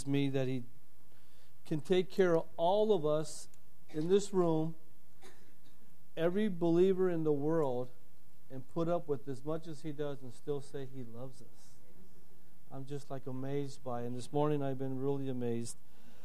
me that He can take care of all of us in this room, every believer in the world, and put up with as much as He does and still say He loves us. I'm just like amazed by it. And this morning I've been really amazed.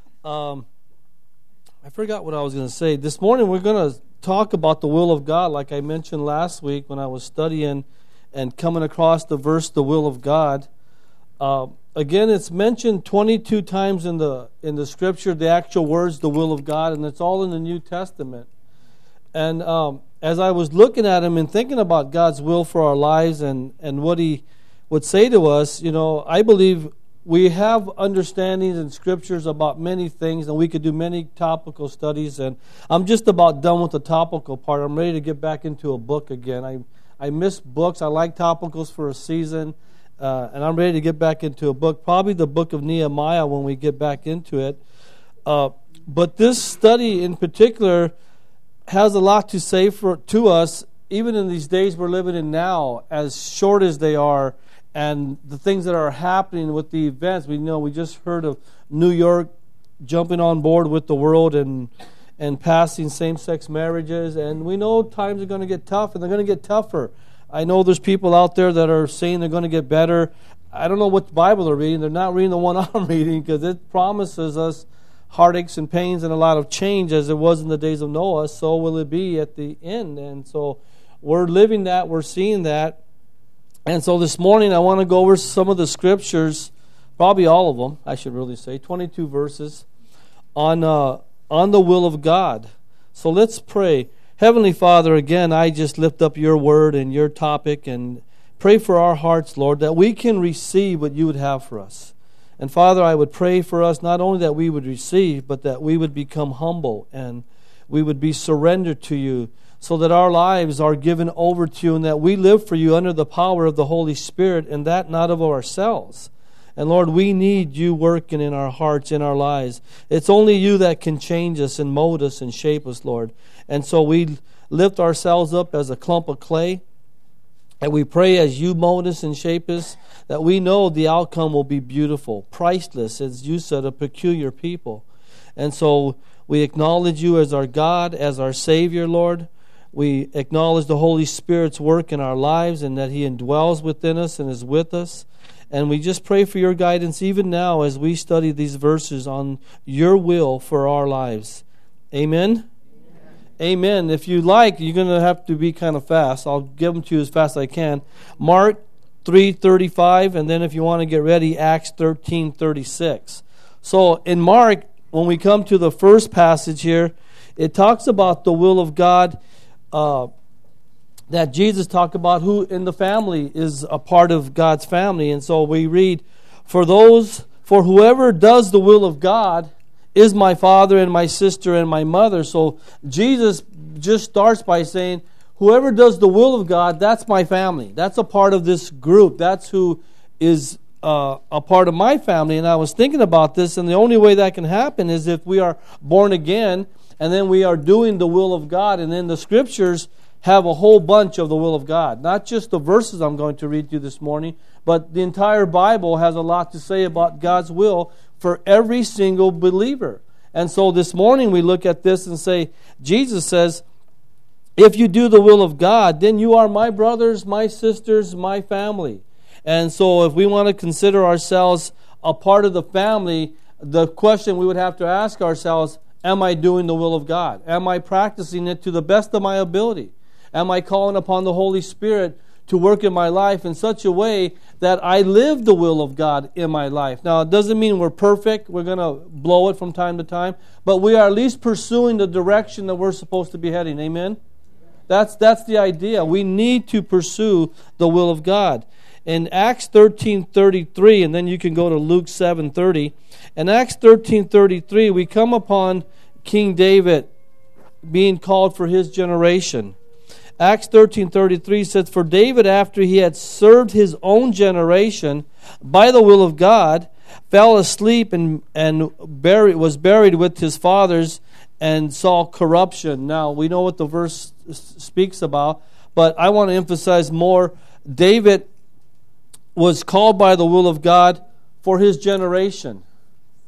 I forgot what I was going to say. This morning we're going to talk about the will of God, like I mentioned last week when I was studying and coming across the verse, the will of God. Again, it's mentioned 22 times in the Scripture, the actual words, the will of God, and it's all in the New Testament. And as I was looking at Him and thinking about God's will for our lives and what He would say to us, I believe we have understandings and scriptures about many things, and we could do many topical studies, and I'm just about done with the topical part. I'm ready to get back into a book again. I miss books. I like topicals for a season, and I'm ready to get back into a book, probably the book of Nehemiah when we get back into it. But this study in particular has a lot to say to us, even in these days we're living in now, as short as they are, and the things that are happening with the events. We just heard of New York jumping on board with the world and passing same-sex marriages, and we know times are going to get tough, and they're going to get tougher. I know there's people out there that are saying they're going to get better. I don't know what Bible they're reading. They're not reading the one I'm reading, because it promises us heartaches and pains and a lot of change as it was in the days of Noah. So will it be at the end. And so we're living that. We're seeing that. And so this morning I want to go over some of the scriptures, probably all of them, I should really say, 22 verses on the will of God. So let's pray. Heavenly Father, again, I just lift up your word and your topic and pray for our hearts, Lord, that we can receive what you would have for us. And Father, I would pray for us not only that we would receive, but that we would become humble and we would be surrendered to you, so that our lives are given over to you and that we live for you under the power of the Holy Spirit, and that not of ourselves. And Lord, we need you working in our hearts, in our lives. It's only you that can change us and mold us and shape us, Lord. And so we lift ourselves up as a clump of clay, and we pray as you mold us and shape us, that we know the outcome will be beautiful, priceless, as you said, a peculiar people. And so we acknowledge you as our God, as our Savior, Lord. We acknowledge the Holy Spirit's work in our lives and that He indwells within us and is with us. And we just pray for your guidance even now as we study these verses on your will for our lives. Amen? Amen. If you like, you're going to have to be kind of fast. I'll give them to you as fast as I can. Mark 3:35, and then if you want to get ready, Acts 13:36. So in Mark, when we come to the first passage here, it talks about the will of God, that Jesus talked about, who in the family is a part of God's family. And so we read, for whoever does the will of God is my father and my sister and my mother. So Jesus just starts by saying, whoever does the will of God, that's my family. That's a part of this group. That's who is a part of my family. And I was thinking about this, and the only way that can happen is if we are born again, and then we are doing the will of God. And then the scriptures have a whole bunch of the will of God. Not just the verses I'm going to read to you this morning, but the entire Bible has a lot to say about God's will for every single believer. And so this morning we look at this and say, Jesus says, if you do the will of God, then you are my brothers, my sisters, my family. And so if we want to consider ourselves a part of the family, the question we would have to ask ourselves, am I doing the will of God? Am I practicing it to the best of my ability? Am I calling upon the Holy Spirit to work in my life in such a way that I live the will of God in my life? Now, it doesn't mean we're perfect. We're going to blow it from time to time. But we are at least pursuing the direction that we're supposed to be heading. Amen? That's the idea. We need to pursue the will of God. In Acts 13:33, and then you can go to Luke 7:30. In Acts 13:33, we come upon King David being called for his generation. Acts 13:33 says, for David, after he had served his own generation by the will of God, fell asleep and was buried with his fathers and saw corruption. Now, we know what the verse speaks about, but I want to emphasize more. David was called by the will of God for his generation.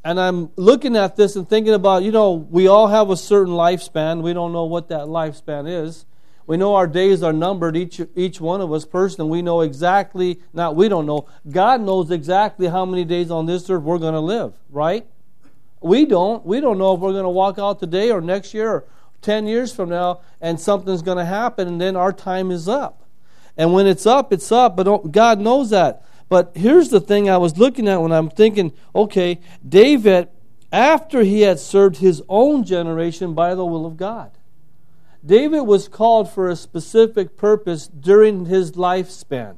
And I'm looking at this and thinking about, we all have a certain lifespan. We don't know what that lifespan is. We know our days are numbered, each one of us personally. We know exactly, we don't know. God knows exactly how many days on this earth we're going to live, right? We don't. We don't know if we're going to walk out today or next year or 10 years from now and something's going to happen and then our time is up. And when it's up, but God knows that. But here's the thing I was looking at when I'm thinking, okay, David, after he had served his own generation by the will of God. David was called for a specific purpose during his lifespan.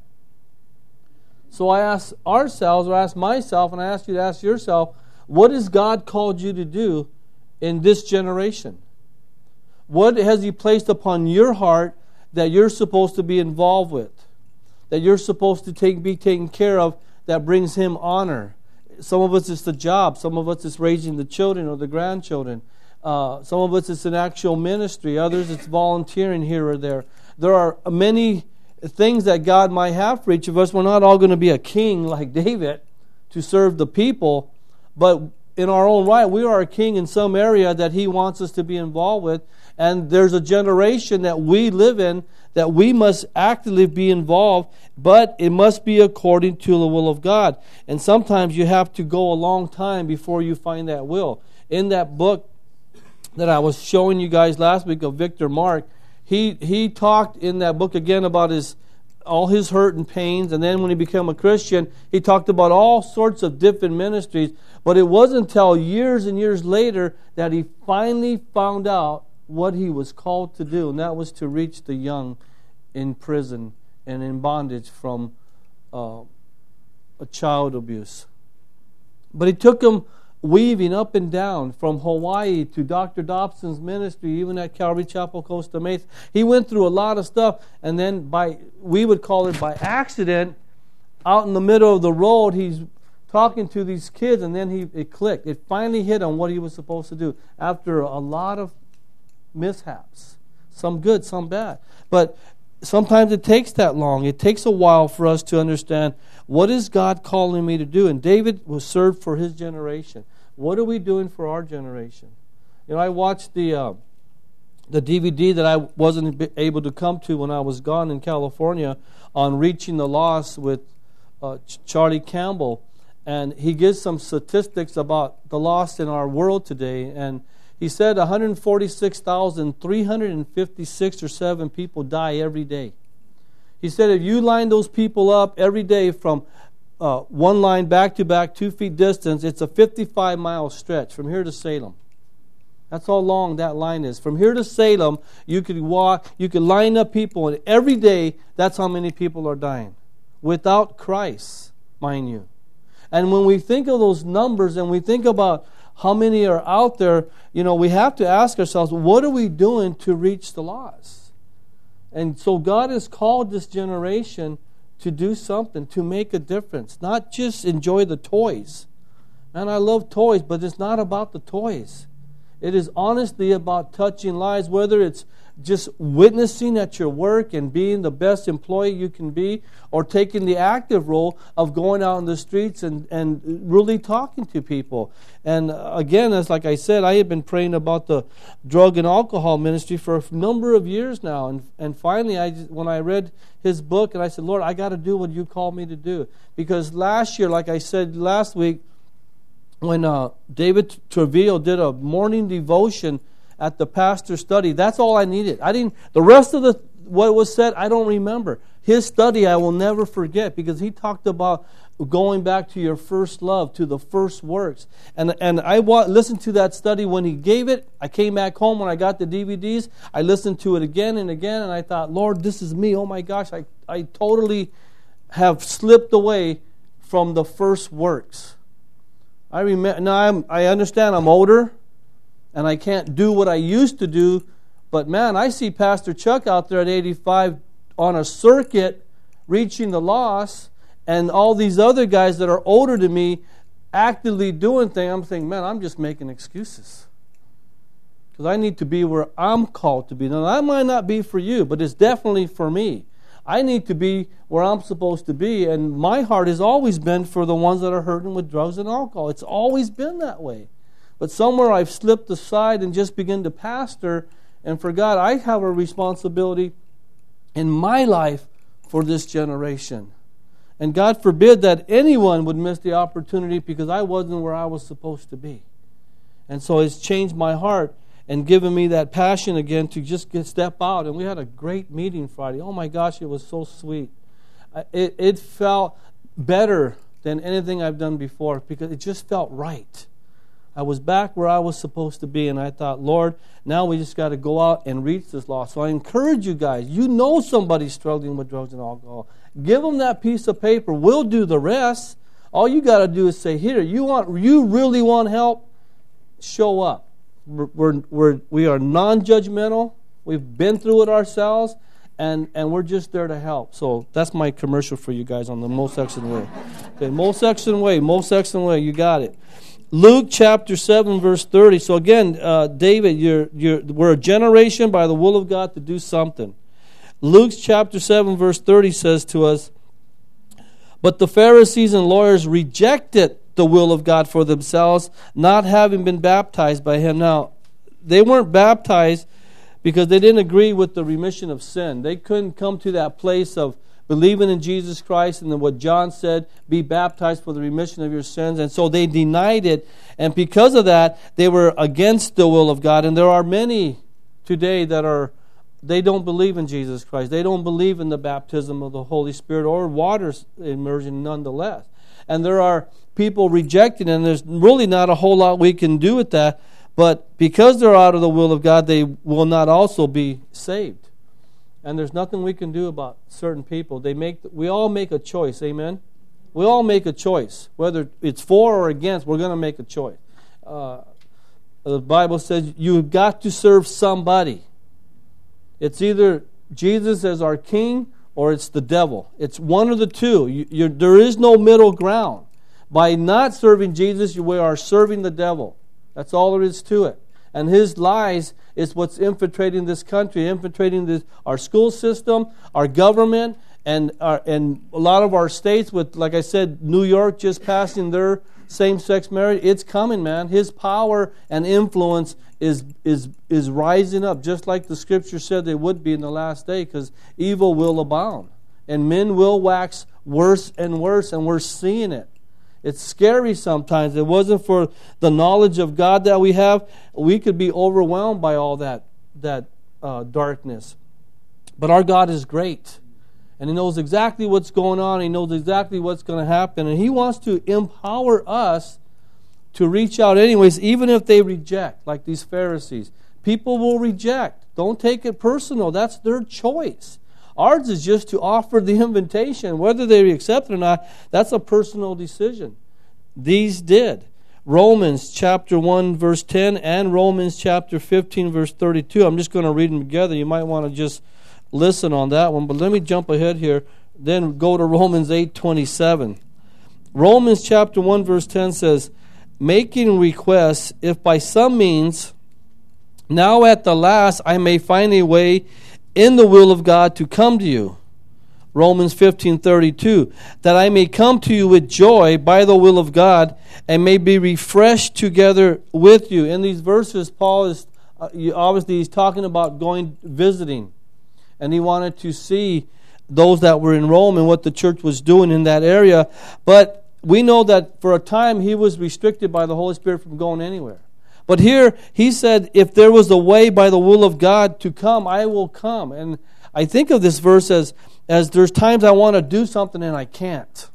So I ask ourselves, or I ask myself, and I ask you to ask yourself, what has God called you to do in this generation? What has He placed upon your heart that you're supposed to be involved with? That you're supposed to be taken care of, that brings Him honor. Some of us it's the job. Some of us it's raising the children or the grandchildren. Some of us it's an actual ministry. Others it's volunteering here or there. There are many things that God might have for each of us. We're not all going to be a king like David to serve the people, but in our own right, we are a king in some area that He wants us to be involved with. And there's a generation that we live in that we must actively be involved, but it must be according to the will of God. And sometimes you have to go a long time before you find that will. In that book that I was showing you guys last week of Victor Mark, he talked in that book again about all his hurt and pains, and then when he became a Christian, he talked about all sorts of different ministries. But it wasn't until years and years later that he finally found out what he was called to do, and that was to reach the young in prison and in bondage from a child abuse. But it took him weaving up and down from Hawaii to Dr. Dobson's ministry, even at Calvary Chapel, Costa Mesa. He went through a lot of stuff, and then we would call it by accident, out in the middle of the road, he's talking to these kids, and then it clicked. It finally hit on what he was supposed to do after a lot of mishaps. Some good, some bad. But sometimes it takes that long. It takes a while for us to understand, what is God calling me to do? And David was served for his generation. What are we doing for our generation? I watched the DVD that I wasn't able to come to when I was gone in California on Reaching the Lost with Charlie Campbell. And he gives some statistics about the lost in our world today. And he said 146,356 or 7 people die every day. He said if you line those people up every day from one line back to back, 2 feet distance, it's a 55-mile stretch from here to Salem. That's how long that line is. From here to Salem, you could walk, you could line up people, and every day, that's how many people are dying. Without Christ, mind you. And when we think of those numbers and we think about how many are out there, we have to ask ourselves, what are we doing to reach the lost? And so God has called this generation to do something, to make a difference. Not just enjoy the toys. Man, I love toys, but it's not about the toys. It is honestly about touching lives, whether it's just witnessing at your work and being the best employee you can be, or taking the active role of going out in the streets and really talking to people. And again, as like I said, I have been praying about the drug and alcohol ministry for a number of years now. And finally, when I read his book, and I said, Lord, I got to do what you called me to do. Because last year, like I said last week, when David Treville did a morning devotion at the pastor's study, that's all I needed. The rest of what was said, I don't remember. His study I will never forget, because he talked about going back to your first love, to the first works. And I listened to that study when he gave it. I came back home when I got the DVDs. I listened to it again and again, and I thought, Lord, this is me. Oh my gosh, I totally have slipped away from the first works. I remember now. I understand I'm older, and I can't do what I used to do. But man, I see Pastor Chuck out there at 85 on a circuit, reaching the lost, and all these other guys that are older than me actively doing things. I'm thinking, man, I'm just making excuses, because I need to be where I'm called to be. Now, that might not be for you, but it's definitely for me. I need to be where I'm supposed to be. And my heart has always been for the ones that are hurting with drugs and alcohol. It's always been that way. But somewhere I've slipped aside and just begun to pastor and forgot I have a responsibility in my life for this generation. And God forbid that anyone would miss the opportunity because I wasn't where I was supposed to be. And so it's changed my heart and given me that passion again to just step out. And we had a great meeting Friday. Oh my gosh, it was so sweet. It felt better than anything I've done before because it just felt right. I was back where I was supposed to be, and I thought, Lord, now we just got to go out and reach this lost. So I encourage you guys, you know somebody's struggling with drugs and alcohol. Give them that piece of paper. We'll do the rest. All you got to do is say, here, you really want help? Show up. We are non-judgmental. We've been through it ourselves, and we're just there to help. So that's my commercial for you guys on the Most Excellent Way. Okay, Most Excellent Way, you got it. Luke chapter 7, verse 30. So again, David, we're a generation by the will of God to do something. Luke chapter 7, verse 30 says to us, but the Pharisees and lawyers rejected the will of God for themselves, not having been baptized by him. Now, they weren't baptized because they didn't agree with the remission of sin. They couldn't come to that place of believing in Jesus Christ and then what John said, be baptized for the remission of your sins. And so they denied it. And because of that, they were against the will of God. And there are many today that they don't believe in Jesus Christ. They don't believe in the baptism of the Holy Spirit or water immersion nonetheless. And there are people rejecting it, and there's really not a whole lot we can do with that. But because they're out of the will of God, they will not also be saved. And there's nothing we can do about certain people. We all make a choice, amen? We all make a choice. Whether it's for or against, we're going to make a choice. The Bible says you've got to serve somebody. It's either Jesus as our king or it's the devil. It's one of the two. There is no middle ground. By not serving Jesus, we are serving the devil. That's all there is to it. And his lies is what's infiltrating this country, infiltrating our school system, our government, and a lot of our states with, like I said, New York just passing their same-sex marriage. It's coming, man. His power and influence is rising up, just like the Scripture said they would be in the last day, because evil will abound. And men will wax worse, and we're seeing it. It's scary sometimes. If it wasn't for the knowledge of God that we have, we could be overwhelmed by all that darkness. But our God is great. And He knows exactly what's going on. He knows exactly what's going to happen. And He wants to empower us to reach out anyways, even if they reject, like these Pharisees. People will reject. Don't take it personal. That's their choice. Ours is just to offer the invitation. Whether they accept it or not, that's a personal decision. These did. Romans chapter 1, verse 10 and Romans chapter 15, verse 32. I'm just going to read them together. You might want to just listen on that one. But let me jump ahead here. Then go to Romans 8:27. Romans chapter 1, verse 10 says, making requests, if by some means, now at the last I may find a way in the will of God to come to you. Romans 15:32, that I may come to you with joy by the will of God and may be refreshed together with you. In these verses, Paul is obviously he's talking about visiting, and he wanted to see those that were in Rome and what the church was doing in that area. But we know that for a time he was restricted by the Holy Spirit from going anywhere. But here he said, if there was a way by the will of God to come, I will come. And I think of this verse as there's times I want to do something and I can't.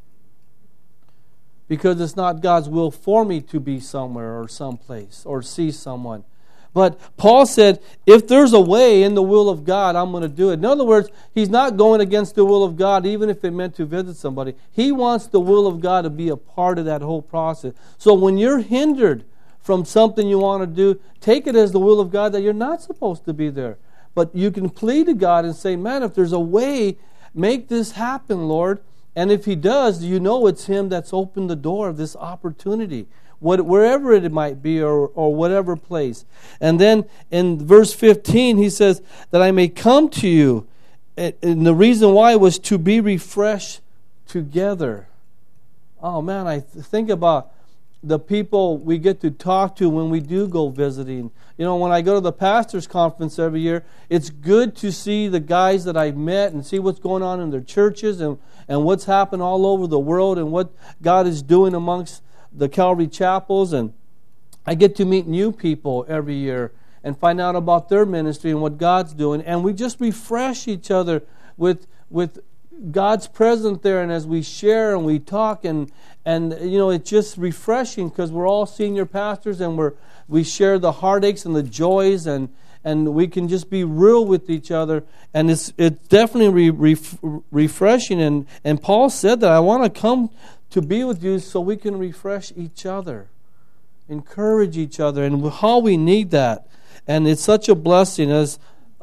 Because it's not God's will for me to be somewhere or someplace or see someone. But Paul said, if there's a way in the will of God, I'm going to do it. In other words, he's not going against the will of God, even if it meant to visit somebody. He wants the will of God to be a part of that whole process. So when you're hindered from something you want to do, take it as the will of God that you're not supposed to be there. But you can plead to God and say, man, if there's a way, make this happen, Lord. And if He does, you know it's Him that's opened the door of this opportunity, wherever it might be or whatever place. And then in verse 15, he says, that I may come to you and the reason why was to be refreshed together. Oh man, I think about the people we get to talk to when we do go visiting. You know, when I go to the pastor's conference every year, it's good to see the guys that I've met and see what's going on in their churches and what's happened all over the world and what God is doing amongst the Calvary chapels. And I get to meet new people every year and find out about their ministry and what God's doing. And we just refresh each other with God's presence there, and as we share and we talk, and you know, it's just refreshing because we're all senior pastors and we share the heartaches and the joys, and we can just be real with each other, and it's definitely refreshing. And Paul said that I want to come to be with you so we can refresh each other, encourage each other, and how we need that. And it's such a blessing as.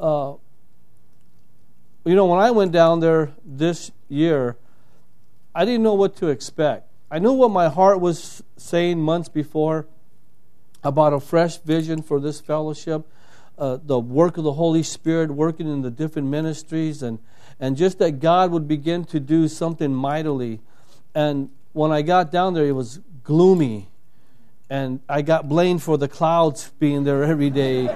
You know, when I went down there this year, I didn't know what to expect. I knew what my heart was saying months before about a fresh vision for this fellowship, the work of the Holy Spirit working in the different ministries, and just that God would begin to do something mightily. And when I got down there, it was gloomy, and I got blamed for the clouds being there every day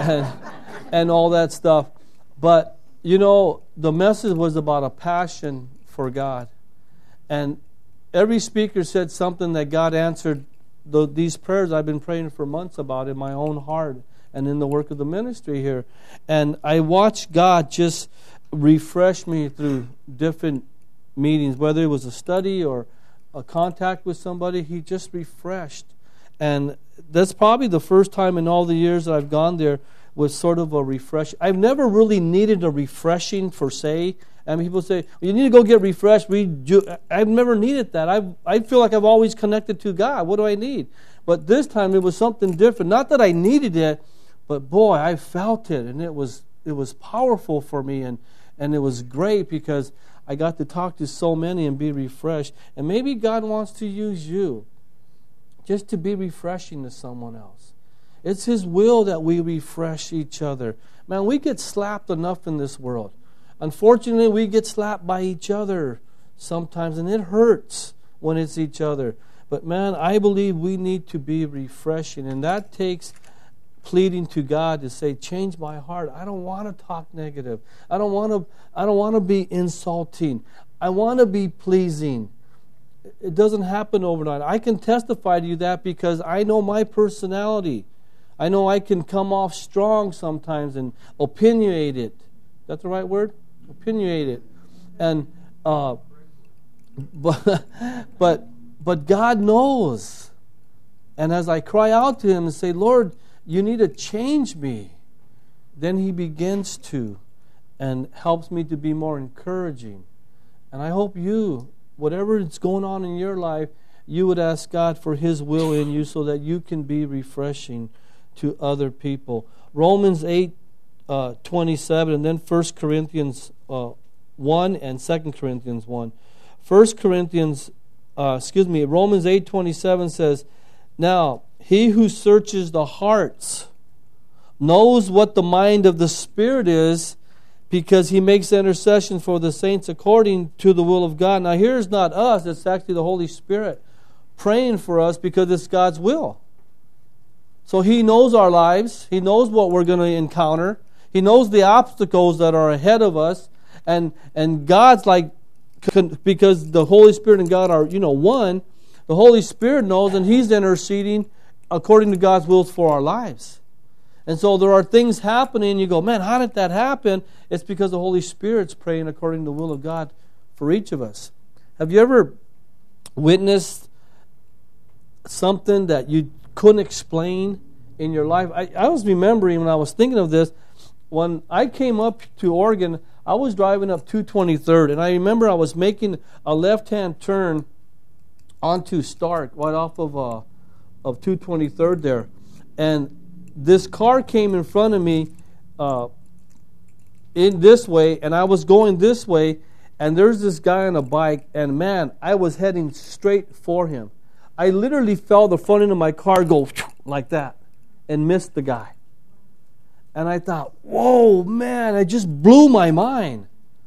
and all that stuff. But you know, the message was about a passion for God. And every speaker said something that God answered these prayers I've been praying for months about in my own heart and in the work of the ministry here. And I watched God just refresh me through different meetings, whether it was a study or a contact with somebody. He just refreshed. And that's probably the first time in all the years that I've gone there was sort of a refresh. I've never really needed a refreshing per se. And people say, well, you need to go get refreshed. I've never needed that. I feel like I've always connected to God. What do I need? But this time it was something different. Not that I needed it, but boy, I felt it. And it was powerful for me. And it was great because I got to talk to so many and be refreshed. And maybe God wants to use you just to be refreshing to someone else. It's His will that we refresh each other. Man, we get slapped enough in this world. Unfortunately, we get slapped by each other sometimes, and it hurts when it's each other. But man, I believe we need to be refreshing, and that takes pleading to God to say, change my heart. I don't want to talk negative. I don't want to be insulting. I want to be pleasing. It doesn't happen overnight. I can testify to you that because I know my personality. I know I can come off strong sometimes and opinionate it. Is that the right word? Opinionate it. And but God knows. And as I cry out to Him and say, Lord, you need to change me, then He begins to and helps me to be more encouraging. And I hope you, whatever is going on in your life, you would ask God for His will in you so that you can be refreshing to other people. Romans 8:27, and then 1 Corinthians 1 and 2 Corinthians 1. Romans 8:27 says, now, He who searches the hearts knows what the mind of the Spirit is, because He makes intercession for the saints according to the will of God. Now, here's not us, it's actually the Holy Spirit praying for us because it's God's will. So He knows our lives. He knows what we're going to encounter. He knows the obstacles that are ahead of us. And God's like, because the Holy Spirit and God are, one, the Holy Spirit knows, and He's interceding according to God's will for our lives. And so there are things happening, and you go, man, how did that happen? It's because the Holy Spirit's praying according to the will of God for each of us. Have you ever witnessed something that you couldn't explain in your life? I was remembering when I was thinking of this, when I came up to Oregon, I was driving up 223rd, and I remember I was making a left-hand turn onto Stark, right off of 223rd there, and this car came in front of me in this way, and I was going this way, and there's this guy on a bike, and man, I was heading straight for him. I literally felt the front end of my car go like that and missed the guy. And I thought, whoa, man, it just blew my mind.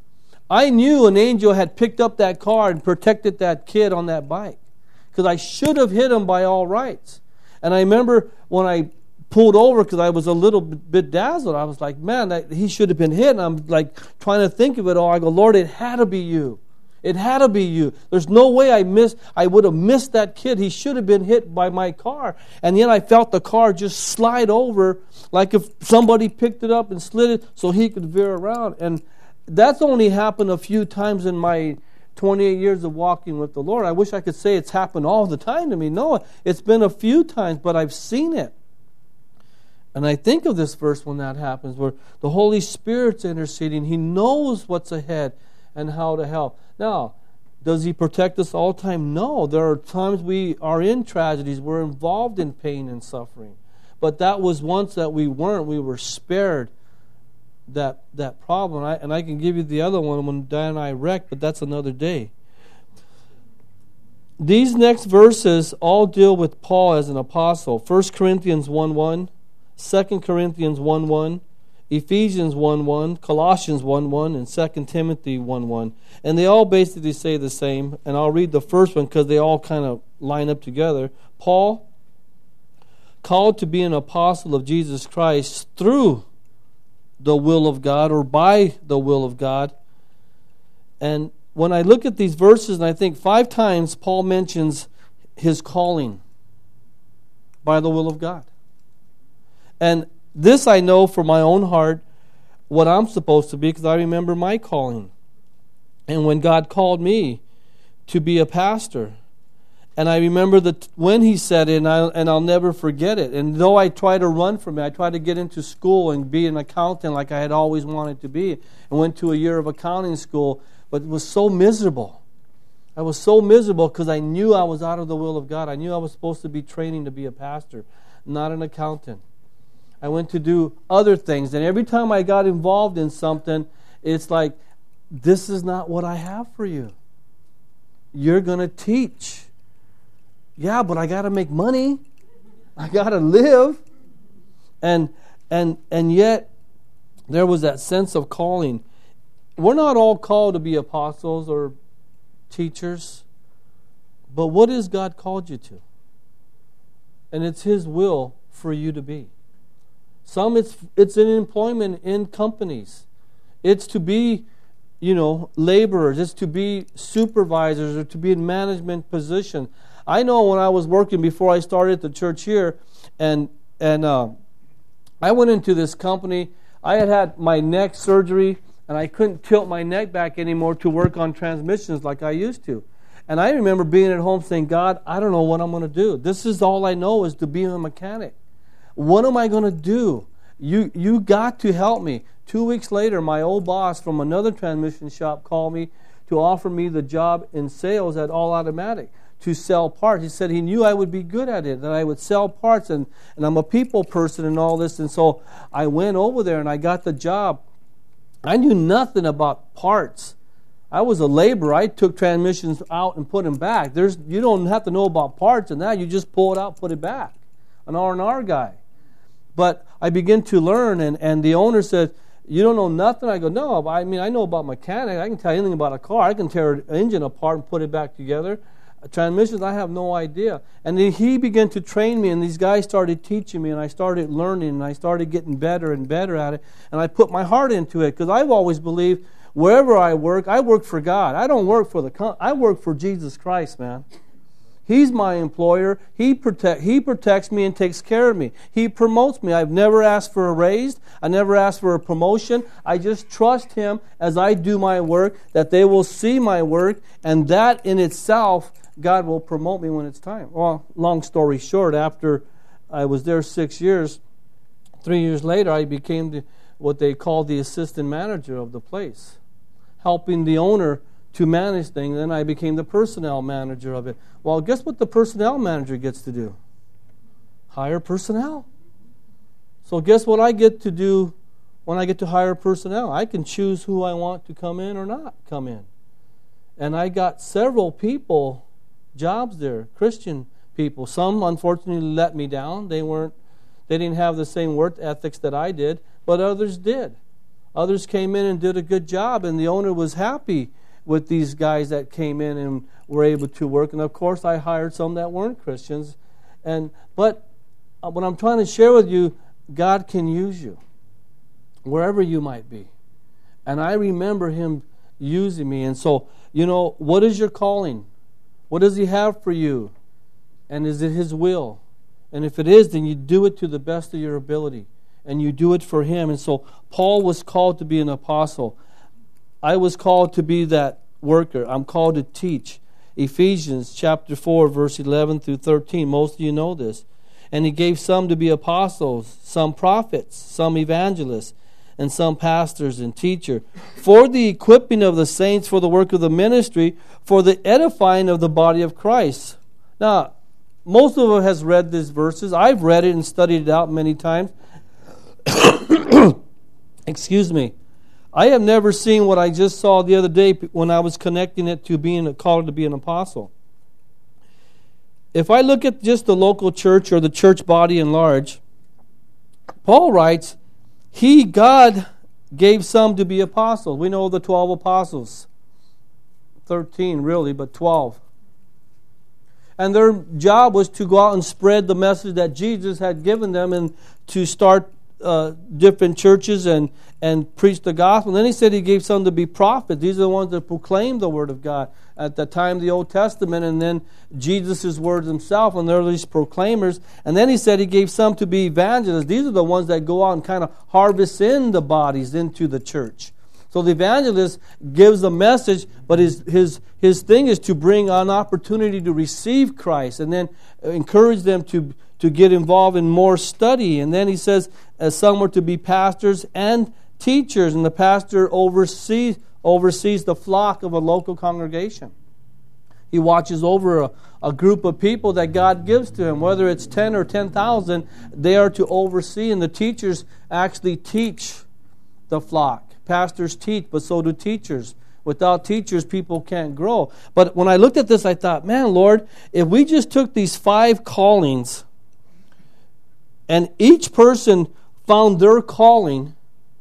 I knew an angel had picked up that car and protected that kid on that bike. Because I should have hit him by all rights. And I remember when I pulled over, because I was a little bit dazzled, I was like, man, he should have been hit. And I'm like trying to think of it all. I go, Lord, it had to be you. It had to be you. There's no way I would have missed that kid. He should have been hit by my car. And yet I felt the car just slide over like if somebody picked it up and slid it so he could veer around. And that's only happened a few times in my 28 years of walking with the Lord. I wish I could say it's happened all the time to me. No, it's been a few times, but I've seen it. And I think of this verse when that happens, where the Holy Spirit's interceding. He knows what's ahead and how to help. Now, does He protect us all the time? No. There are times we are in tragedies. We're involved in pain and suffering. But that was once that we weren't. We were spared that problem. And I can give you the other one when Dan and I wrecked, but that's another day. These next verses all deal with Paul as an apostle. 1 Corinthians 1:1, 2 Corinthians 1:1, Ephesians 1:1, Colossians 1:1, and 2 Timothy 1:1. And they all basically say the same. And I'll read the first one because they all kind of line up together. Paul, called to be an apostle of Jesus Christ through the will of God, or by the will of God. And when I look at these verses, and I think 5 times Paul mentions his calling by the will of God. And this I know from my own heart what I'm supposed to be, because I remember my calling. And when God called me to be a pastor, and I remember when He said it, and I'll never forget it. And though I tried to run from it, I tried to get into school and be an accountant like I had always wanted to be. I went to a year of accounting school, but it was so miserable. I was so miserable because I knew I was out of the will of God. I knew I was supposed to be training to be a pastor, not an accountant. I went to do other things, and every time I got involved in something, it's like, this is not what I have for you. You're going to teach. Yeah, but I got to make money. I got to live. And yet, there was that sense of calling. We're not all called to be apostles or teachers, but what has God called you to? And it's His will for you to be. Some it's in employment in companies. It's to be, laborers. It's to be supervisors or to be in management position. I know when I was working before I started the church here, and I went into this company. I had my neck surgery, and I couldn't tilt my neck back anymore to work on transmissions like I used to. And I remember being at home saying, God, I don't know what I'm going to do. This is all I know is to be a mechanic. What am I going to do? You got to help me. 2 weeks later, my old boss from another transmission shop called me to offer me the job in sales at All Automatic to sell parts. He said he knew I would be good at it, that I would sell parts, and I'm a people person and all this. And so I went over there and I got the job. I knew nothing about parts. I was a laborer. I took transmissions out and put them back. You don't have to know about parts and that. You just pull it out, put it back. An R&R guy. But I began to learn, and the owner said, you don't know nothing? I go, no, I know about mechanics. I can tell you anything about a car. I can tear an engine apart and put it back together. Transmissions, I have no idea. And then he began to train me, and these guys started teaching me, and I started learning, and I started getting better and better at it. And I put my heart into it, because I've always believed wherever I work for God. I don't work for I work for Jesus Christ, man. He's my employer. He protects me and takes care of me. He promotes me. I've never asked for a raise. I never asked for a promotion. I just trust Him as I do my work, that they will see my work, and that in itself, God will promote me when it's time. Well, long story short, after I was there 6 years, 3 years later, I became what they call the assistant manager of the place, helping the owner to manage things. Then I became the personnel manager of it. Well, guess what the personnel manager gets to do? Hire personnel. So guess what I get to do when I get to hire personnel? I can choose who I want to come in or not come in. And I got several people jobs there, Christian people. Some unfortunately let me down. They didn't have the same work ethics that I did, but others did. Others came in and did a good job, and the owner was happy with these guys that came in and were able to work. And of course, I hired some that weren't Christians. But what I'm trying to share with you, God can use you wherever you might be. And I remember Him using me. And so, what is your calling? What does He have for you? And is it His will? And if it is, then you do it to the best of your ability. And you do it for Him. And so Paul was called to be an apostle. I was called to be that worker. I'm called to teach. Ephesians chapter 4, verse 11 through 13. Most of you know this. And He gave some to be apostles, some prophets, some evangelists, and some pastors and teachers, for the equipping of the saints for the work of the ministry, for the edifying of the body of Christ. Now, most of us has read these verses. I've read it and studied it out many times. Excuse me. I have never seen what I just saw the other day when I was connecting it to being called to be an apostle. If I look at just the local church or the church body in large, Paul writes, God gave some to be apostles. We know the 12 apostles. 13 really, but 12. And their job was to go out and spread the message that Jesus had given them and to start different churches and preach the gospel. And then He said He gave some to be prophets. These are the ones that proclaim the Word of God. At the time of the Old Testament, and then Jesus' words Himself, and they're these proclaimers. And then He said He gave some to be evangelists. These are the ones that go out and kind of harvest in the bodies into the church. So the evangelist gives a message, but his thing is to bring an opportunity to receive Christ, and then encourage them to get involved in more study. And then he says some were to be pastors and teachers, and the pastor oversees the flock of a local congregation. He watches over a group of people that God gives to him, whether it's 10 or 10,000, they are to oversee, and the teachers actually teach the flock. Pastors teach, but so do teachers. Without teachers, people can't grow. But when I looked at this, I thought, man, Lord, if we just took these 5 callings and each person found their calling,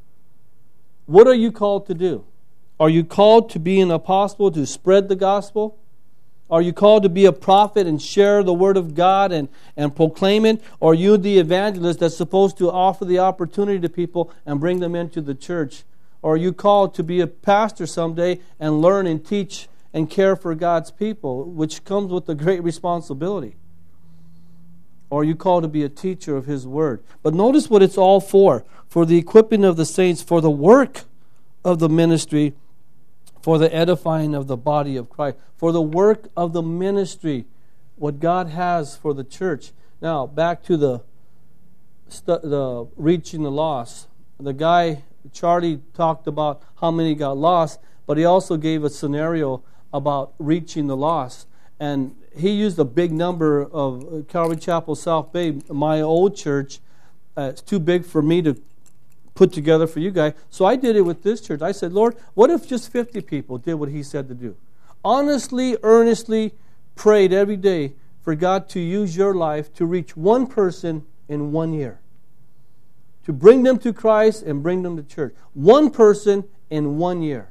what are you called to do? Are you called to be an apostle, to spread the gospel? Are you called to be a prophet and share the word of God and proclaim it? Or are you the evangelist that's supposed to offer the opportunity to people and bring them into the church? Or are you called to be a pastor someday and learn and teach and care for God's people, which comes with a great responsibility? Or are you called to be a teacher of His word? But notice what it's all for the equipping of the saints, for the work of the ministry, for the edifying of the body of Christ, for the work of the ministry, what God has for the church. Now, back to the reaching the lost. The guy, Charlie, talked about how many got lost, but he also gave a scenario about reaching the lost. And he used a big number of Calvary Chapel South Bay, my old church. It's too big for me to put together for you guys. So I did it with this church. I said, Lord, what if just 50 people did what He said to do? Honestly, earnestly prayed every day for God to use your life to reach one person in 1 year. To bring them to Christ and bring them to church. One person in 1 year.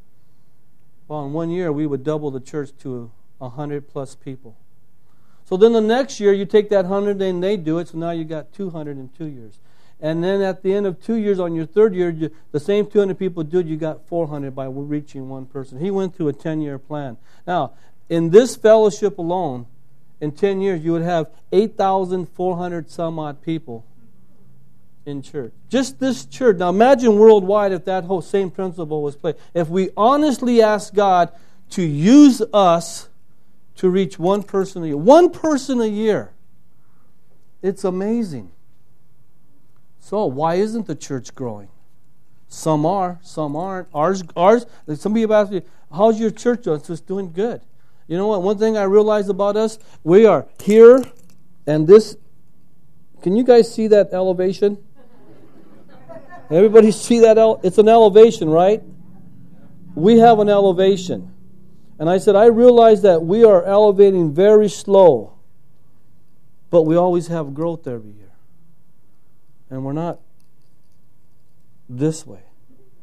Well, in 1 year, we would double the church to 100 plus people. So then the next year, you take that 100 and they do it, so now you got 200 in 2 years. And then at the end of 2 years, on your third year, the same 200 people do it, you got 400 by reaching one person. He went through a 10-year plan. Now, in this fellowship alone, in 10 years, you would have 8,400 some odd people in church. Just this church. Now imagine worldwide if that whole same principle was played. If we honestly ask God to use us to reach one person a year. One person a year. It's amazing. So why isn't the church growing? Some are, some aren't. Ours. Some people ask me, how's your church doing? It's just doing good. You know what? One thing I realized about us, we are here and this. Can you guys see that elevation? Everybody see that? It's an elevation, right? We have an elevation. And I said, I realize that we are elevating very slow, but we always have growth every year. And we're not this way.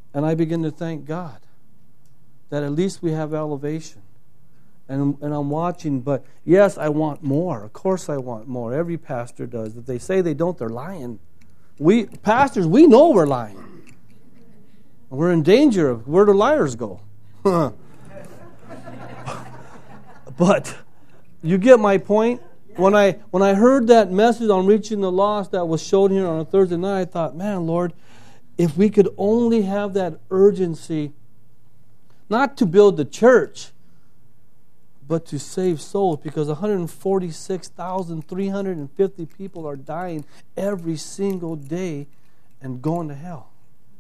And I begin to thank God that at least we have elevation. And I'm watching, but yes, I want more. Of course I want more. Every pastor does. If they say they don't, they're lying. We pastors, we know we're lying. We're in danger of where do liars go? But you get my point? When I heard that message on reaching the lost that was shown here on a Thursday night, I thought, man, Lord, if we could only have that urgency, not to build the church, but to save souls, because 146,350 people are dying every single day and going to hell.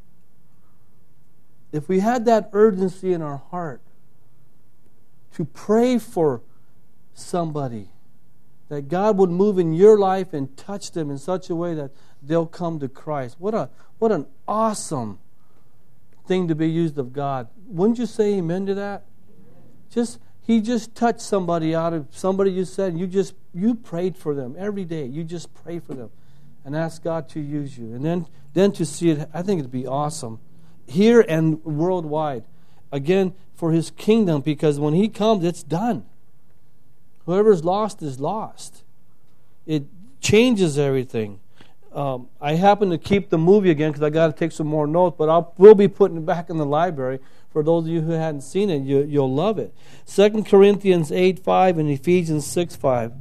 If we had that urgency in our heart to pray for somebody, that God would move in your life and touch them in such a way that they'll come to Christ. What an awesome thing to be used of God. Wouldn't you say amen to that? He just touched somebody out of somebody you said, and you prayed for them every day. You just pray for them and ask God to use you. And then to see it, I think it'd be awesome. Here and worldwide. Again, for His kingdom, because when He comes, it's done. Whoever's lost is lost. It changes everything. I happen to keep the movie again because I got to take some more notes, but we'll be putting it back in the library. For those of you who hadn't seen it, you'll love it. 2 Corinthians 8:5 and Ephesians 6:5.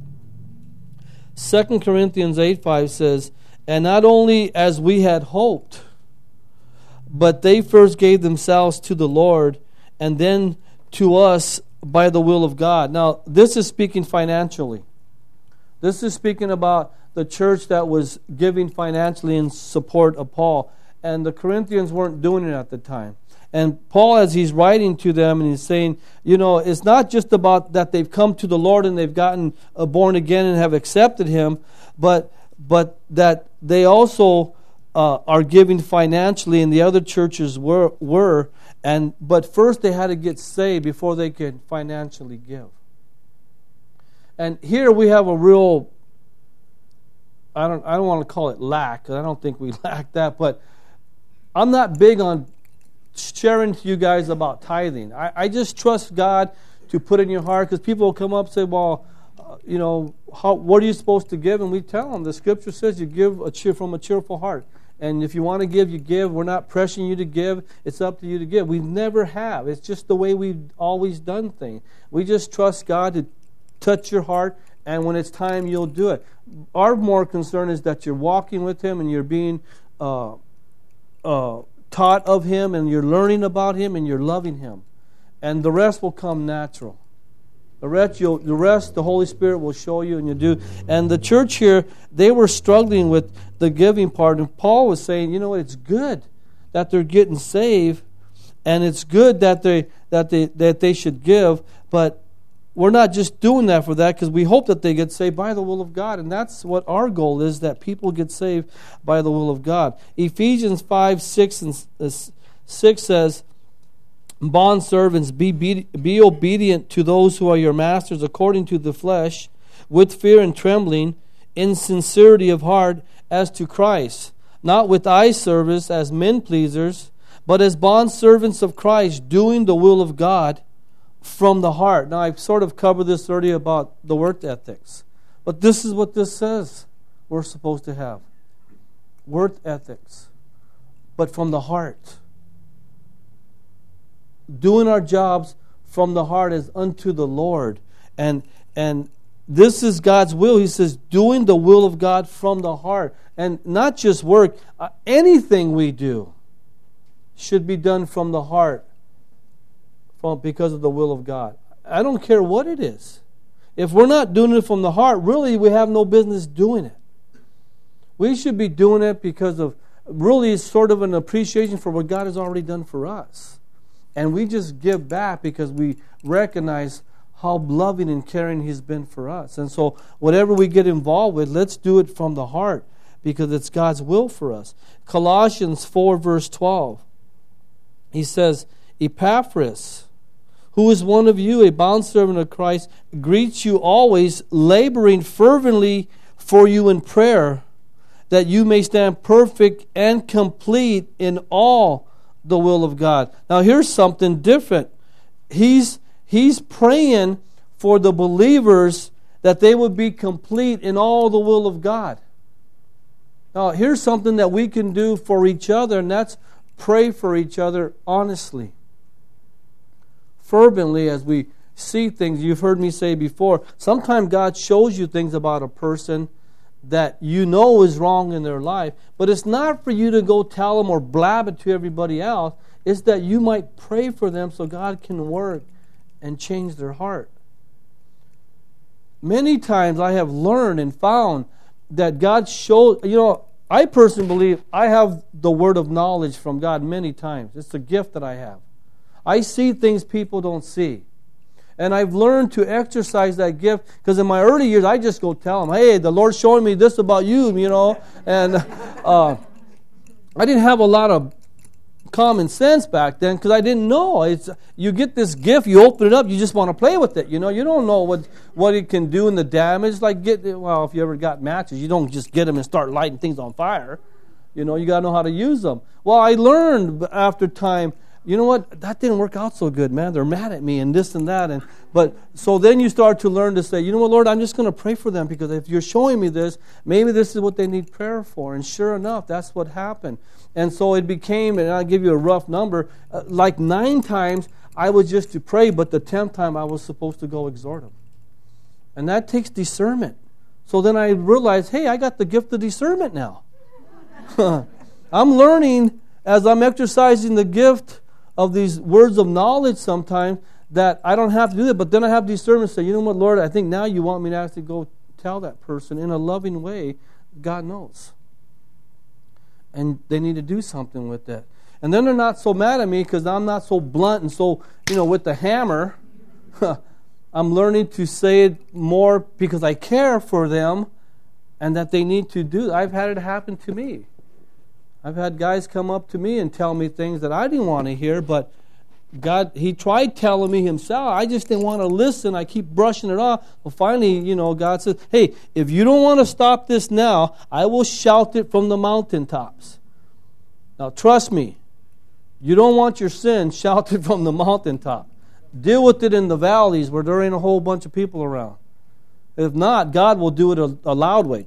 2 Corinthians 8:5 says, "And not only as we had hoped, but they first gave themselves to the Lord, and then to us by the will of God." Now, this is speaking financially. This is speaking about the church that was giving financially in support of Paul. And the Corinthians weren't doing it at the time. And Paul, as he's writing to them, and he's saying, it's not just about that they've come to the Lord and they've gotten born again and have accepted Him, but that they also are giving financially, and the other churches were. But first they had to get saved before they could financially give. And here we have a real, I don't want to call it lack, because I don't think we lack that, but I'm not big on sharing to you guys about tithing. I just trust God to put in your heart, because people will come up and say, well, what are you supposed to give? And we tell them, the Scripture says you give from a cheerful heart. And if you want to give, you give. We're not pressuring you to give. It's up to you to give. We never have. It's just the way we've always done things. We just trust God to touch your heart, and when it's time, you'll do it. Our more concern is that you're walking with Him and you're being taught of Him, and you're learning about Him, and you're loving Him. And the rest will come natural. The rest, the Holy Spirit will show you, and you do. And the church here, they were struggling with the giving part. And Paul was saying, it's good that they're getting saved, and it's good that they should give. But we're not just doing that for that, because we hope that they get saved by the will of God. And that's what our goal is, that people get saved by the will of God. Ephesians 5:6 says, "Bondservants, be obedient to those who are your masters according to the flesh, with fear and trembling, in sincerity of heart, as to Christ, not with eye service as men pleasers, but as bondservants of Christ, doing the will of God from the heart." Now, I've sort of covered this already about the work ethics, but this is what this says we're supposed to have. Work ethics, but from the heart. Doing our jobs from the heart as unto the Lord. And this is God's will. He says, doing the will of God from the heart. And not just work. Anything we do should be done from the heart, because of the will of God. I don't care what it is. If we're not doing it from the heart, really we have no business doing it. We should be doing it because of really sort of an appreciation for what God has already done for us. And we just give back because we recognize how loving and caring He's been for us. And so whatever we get involved with, let's do it from the heart, because it's God's will for us. Colossians 4 verse 12. He says, "Epaphras, who is one of you, a bondservant of Christ, greets you always, laboring fervently for you in prayer, that you may stand perfect and complete in all the will of God. Now here's something different. He's praying for the believers that they would be complete in all the will of God. Now here's something that we can do for each other, and that's pray for each other honestly, fervently, as we see things. You've heard me say before, sometimes God shows you things about a person that you know is wrong in their life, but it's not for you to go tell them or blab it to everybody else. It's that you might pray for them so God can work and change their heart. Many times I have learned and found that God shows, I personally believe I have the word of knowledge from God many times. It's a gift that I have. I see things people don't see. And I've learned to exercise that gift, because in my early years, I just go tell them, hey, the Lord's showing me this about you, And I didn't have a lot of common sense back then, because I didn't know. You get this gift, you open it up, you just want to play with it. You don't know what it can do and the damage. Like if you ever got matches, you don't just get them and start lighting things on fire. You got to know how to use them. Well, I learned after time, you know what? That didn't work out so good, man. They're mad at me and this and that. But so then you start to learn to say, you know what, Lord, I'm just going to pray for them, because if you're showing me this, maybe this is what they need prayer for. And sure enough, that's what happened. And so it became, and I'll give you a rough number, like 9 times I was just to pray, but the 10th time I was supposed to go exhort them. And that takes discernment. So then I realized, hey, I got the gift of discernment now. I'm learning as I'm exercising the gift of these words of knowledge sometimes, that I don't have to do that, but then I have discernment and say, you know what, Lord, I think now you want me to actually go tell that person in a loving way. God knows. And they need to do something with that. And then they're not so mad at me because I'm not so blunt and so, with the hammer. I'm learning to say it more because I care for them and that they need to do. I've had it happen to me. I've had guys come up to me and tell me things that I didn't want to hear, but God, He tried telling me Himself. I just didn't want to listen. I keep brushing it off. Well, finally, God says, hey, if you don't want to stop this now, I will shout it from the mountaintops. Now, trust me, you don't want your sin shouted from the mountaintop. Deal with it in the valleys where there ain't a whole bunch of people around. If not, God will do it a loud way.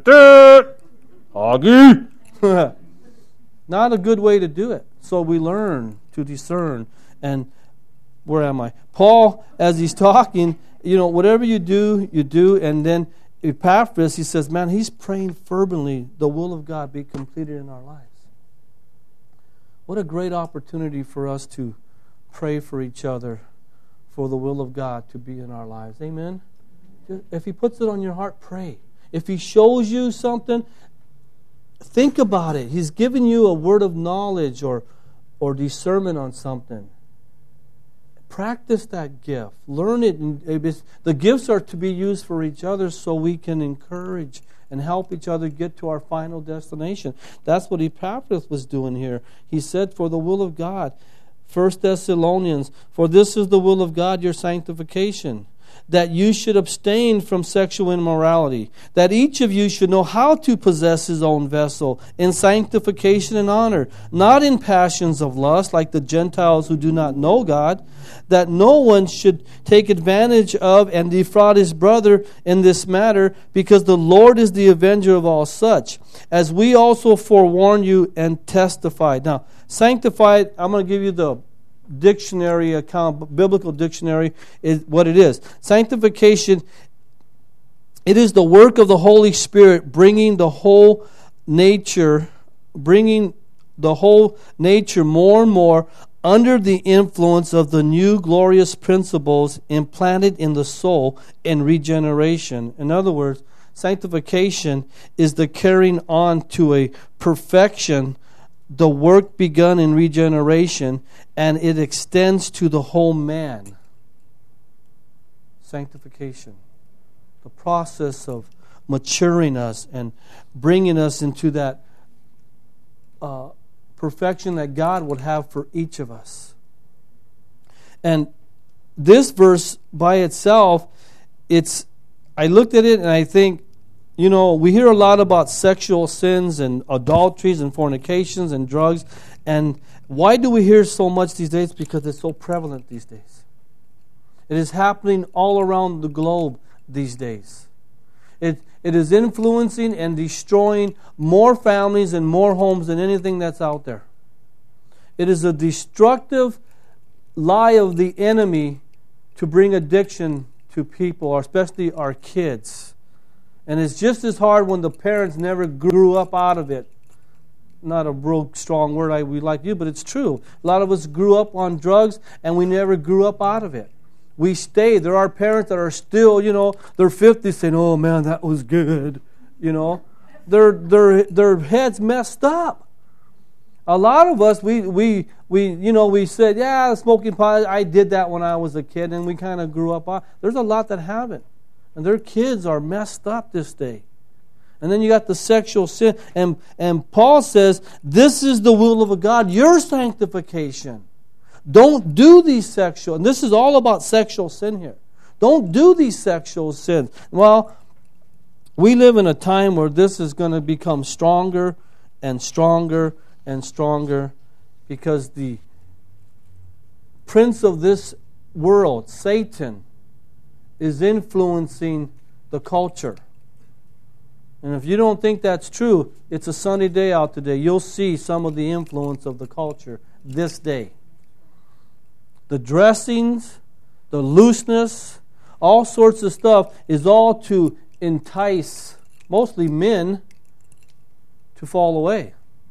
Augie! Not a good way to do it. So we learn to discern. And where am I? Paul, as he's talking, whatever you do, you do. And then Epaphras, he says, man, he's praying fervently the will of God be completed in our lives. What a great opportunity for us to pray for each other, for the will of God to be in our lives. Amen? If He puts it on your heart, pray. If He shows you something, think about it. He's given you a word of knowledge or discernment on something. Practice that gift. Learn it. The gifts are to be used for each other so we can encourage and help each other get to our final destination. That's what Epaphras was doing here. He said, for the will of God. 1 Thessalonians, for this is the will of God, your sanctification, that you should abstain from sexual immorality, that each of you should know how to possess his own vessel in sanctification and honor, not in passions of lust like the Gentiles who do not know God, that no one should take advantage of and defraud his brother in this matter, because the Lord is the avenger of all such, as we also forewarn you and testified. Now, sanctified, I'm going to give you the dictionary account, biblical dictionary, is what it is. Sanctification, it is the work of the Holy Spirit bringing the whole nature more and more under the influence of the new glorious principles implanted in the soul in regeneration. In other words, sanctification is the carrying on to a perfection the work begun in regeneration, and it extends to the whole man. Sanctification. The process of maturing us and bringing us into that perfection that God would have for each of us. And this verse by itself, I looked at it and I think, we hear a lot about sexual sins and adulteries and fornications and drugs. And Why do we hear so much these days? Because it's so prevalent these days. It is happening all around the globe these days. It is influencing and destroying more families and more homes than anything that's out there. It is a destructive lie of the enemy to bring addiction to people, or especially our kids. And it's just as hard when the parents never grew up out of it. Not a real strong word we like you, but it's true. A lot of us grew up on drugs and we never grew up out of it. We stayed. There are parents that are still, they're 50 saying, "Oh man, that was good." Their heads messed up. A lot of us, we said, "Yeah, smoking pot, I did that when I was a kid," and we kind of grew up on. There's a lot that haven't. And their kids are messed up this day. And then you got the sexual sin. And Paul says, this is the will of God, your sanctification. Don't do these sexual, and this is all about sexual sin here. Don't do these sexual sins. Well, we live in a time where this is going to become stronger and stronger and stronger, because the prince of this world, Satan, is influencing the culture. And if you don't think that's true, it's a sunny day out today. You'll see some of the influence of the culture this day. The dressings, the looseness, all sorts of stuff is all to entice mostly men to fall away.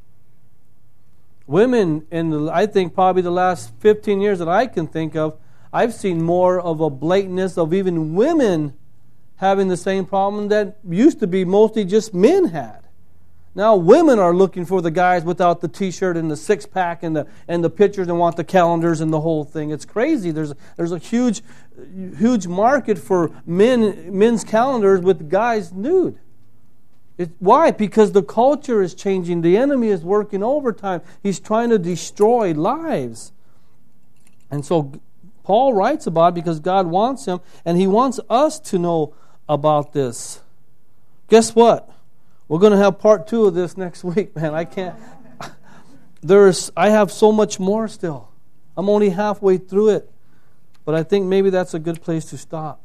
Women, I think probably the last 15 years that I can think of, I've seen more of a blatantness of even women having the same problem that used to be mostly just men had. Now women are looking for the guys without the T-shirt and the six-pack and the pictures and want the calendars and the whole thing. It's crazy. There's a huge market for men's calendars with guys nude. Why? Because the culture is changing. The enemy is working overtime. He's trying to destroy lives. And so Paul writes about it because God wants him, and he wants us to know about this. Guess what? We're going to have part 2 of this next week, man. I have so much more still. I'm only halfway through it. But I think maybe that's a good place to stop.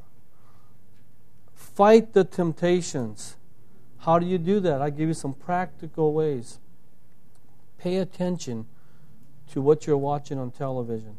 Fight the temptations. How do you do that? I give you some practical ways. Pay attention to what you're watching on television.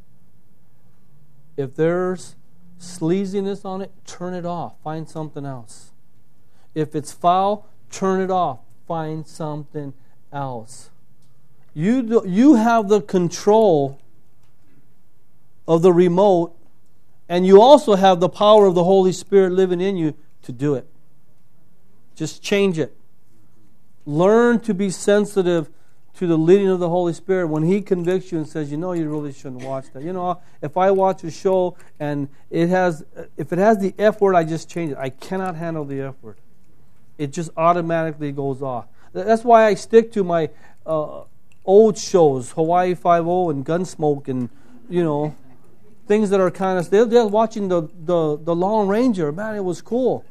If there's sleaziness on it, turn it off. Find something else. If it's foul, turn it off. Find something else. You have the control of the remote, and you also have the power of the Holy Spirit living in you to do it. Just change it. Learn to be sensitive to the leading of the Holy Spirit when He convicts you and says, you really shouldn't watch that. If I watch a show and if it has the F word, I just change it. I cannot handle the F word. It just automatically goes off. That's why I stick to my old shows, Hawaii Five-0 and Gunsmoke, and things that are kind of. They're watching the Lone Ranger. Man, it was cool.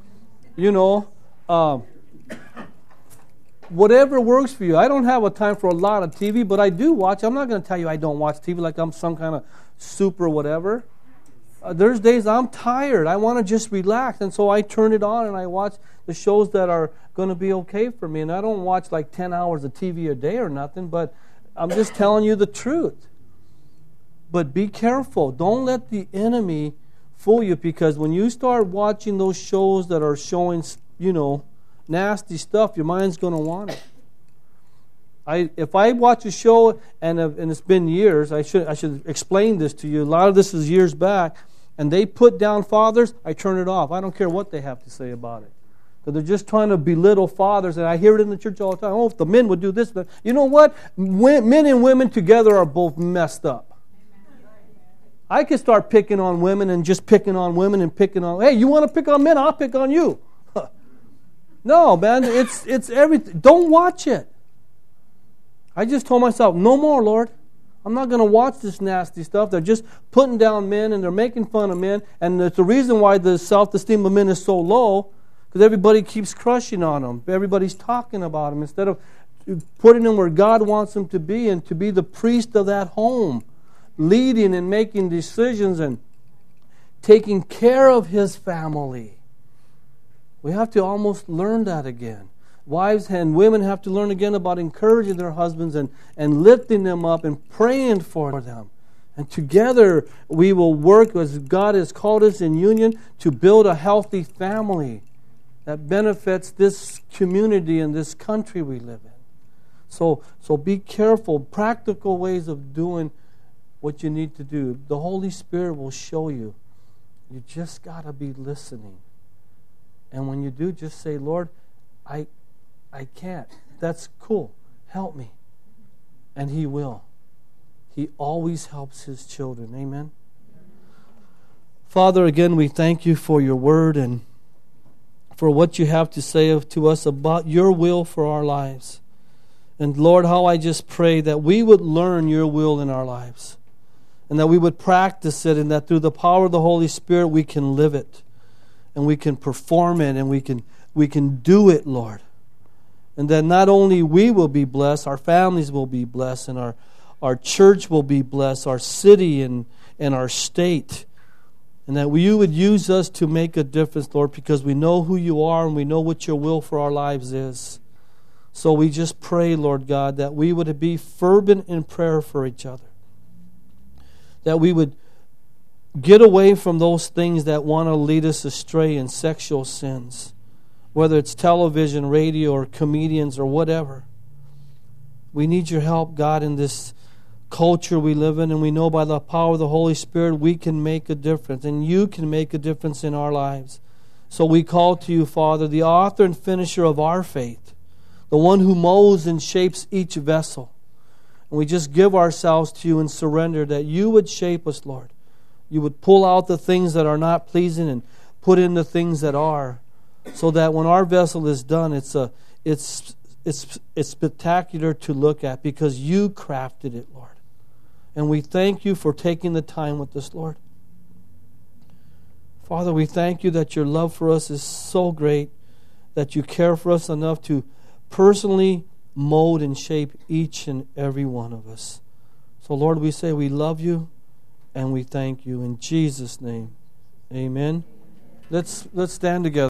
Whatever works for you. I don't have a time for a lot of TV, but I do watch. I'm not going to tell you I don't watch TV like I'm some kind of super whatever. There's days I'm tired. I want to just relax, and so I turn it on and I watch the shows that are going to be okay for me. And I don't watch like 10 hours of TV a day or nothing, but I'm just telling you the truth. But be careful. Don't let the enemy fool you, because when you start watching those shows that are showing, nasty stuff, your mind's going to want it. If I watch a show and it's been years, I should explain this to you. A lot of this is years back, and they put down fathers, I turn it off. I don't care what they have to say about it. Because they're just trying to belittle fathers, and I hear it in the church all the time. Oh, if the men would do this. You know what? Men and women together are both messed up. I could start picking on women and just picking on women and picking on, hey, you want to pick on men? I'll pick on you. No, man, it's everything. Don't watch it. I just told myself, no more, Lord. I'm not going to watch this nasty stuff. They're just putting down men and they're making fun of men. And it's the reason why the self-esteem of men is so low, because everybody keeps crushing on them. Everybody's talking about them instead of putting them where God wants them to be, and to be the priest of that home, leading and making decisions and taking care of his family. We have to almost learn that again. Wives and women have to learn again about encouraging their husbands and lifting them up and praying for them. And together we will work as God has called us in union to build a healthy family that benefits this community and this country we live in. So be careful. Practical ways of doing what you need to do. The Holy Spirit will show you. You just got to be listening. And when you do, just say, Lord, I can't. That's cool. Help me. And He will. He always helps His children. Amen. Father, again, we thank You for Your word and for what You have to say to us about Your will for our lives. And Lord, how I just pray that we would learn Your will in our lives, and that we would practice it, and that through the power of the Holy Spirit we can live it, and we can perform it, and we can do it, Lord. And that not only we will be blessed, our families will be blessed, and our church will be blessed, our city and our state. And that You would use us to make a difference, Lord, because we know who You are and we know what Your will for our lives is. So we just pray, Lord God, that we would be fervent in prayer for each other. That we would get away from those things that want to lead us astray in sexual sins, whether it's television, radio, or comedians, or whatever. We need Your help, God, in this culture we live in, and we know by the power of the Holy Spirit we can make a difference, and You can make a difference in our lives. So we call to You, Father, the author and finisher of our faith, the one who molds and shapes each vessel. And we just give ourselves to You and surrender that You would shape us, Lord. You would pull out the things that are not pleasing and put in the things that are, so that when our vessel is done, it's spectacular to look at, because You crafted it, Lord. And we thank You for taking the time with us, Lord. Father, we thank You that Your love for us is so great, that You care for us enough to personally mold and shape each and every one of us. So, Lord, we say we love You and we thank You. In Jesus' name, amen. Let's stand together.